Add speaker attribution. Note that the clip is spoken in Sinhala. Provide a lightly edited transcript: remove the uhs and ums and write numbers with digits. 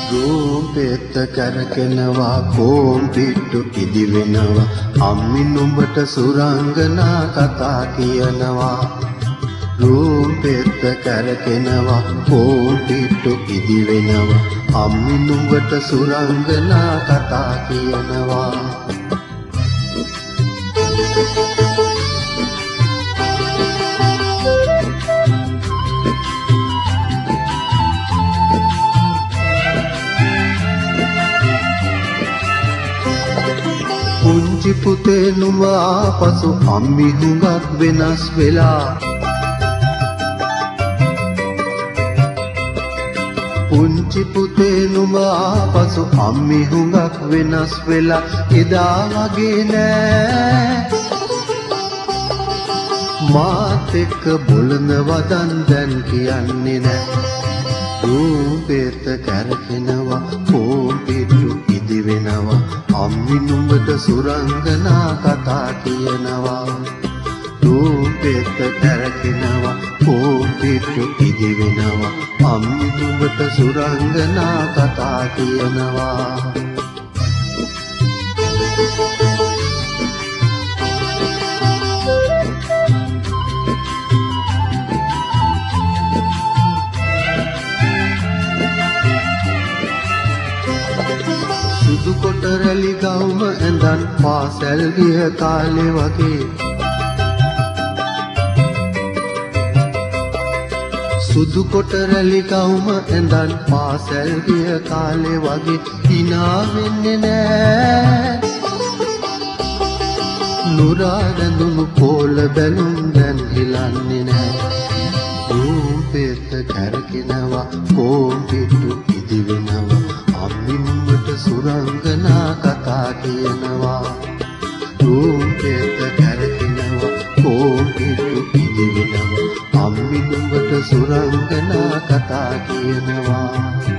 Speaker 1: රූපෙත් කරකෙනවා කෝම් පිට්ටු ඉදි වෙනවා අම්මි නුඹට සුරංගනා කතා කියනවා රූපෙත් කරකෙනවා කෝම් පිට්ටු ඉදි වෙනවා අම්මි නුඹට සුරංගනා කතා කියනවා පුංචි පුතේ නුඹ ආපසු අම්මි හුඟක් වෙනස් වෙලා පුංචි පුතේ නුඹ ආපසු අම්මි හුඟක් වෙනස් වෙලා එදා වගේ නෑ මාත් එක්ක බොළඳ වදන් දැන් කියන්නේ නෑ රූපෙත් කරකිනවා කෝම් පිට්ටු ඉදි වෙනවා අම්මි නුඹට සුරංගනා කතා කියනවා රූපෙත් කරකිනවා කෝම් පිට්ටු ඉදි වෙනවා අම්මි නුඹට සුරංගනා කතා කියනවා සුදු කොට රැලි ගවුම ඇඳන් පාසැල් ගිය කාලේ වගේ සුදු කොට රැලි ගවුම ඇඳන් පාසැල් ගිය කාලේ වගේ හිනා වෙන්නේ නෑ නුරා රැඳුණු පොළ බැලුම් දැන් හිලන්නේ නෑ රූපෙත් කරකිනවා කෝම් පිට්ටු ඉදි වෙනවා අම්මි නුඹට සුරංගනා කතා කියනවා රූපෙත් කරකිනවා කෝම් පිට්ටු ඉදි වෙනවා අම්මි නුඹට සුරංගනා කතා කියනවා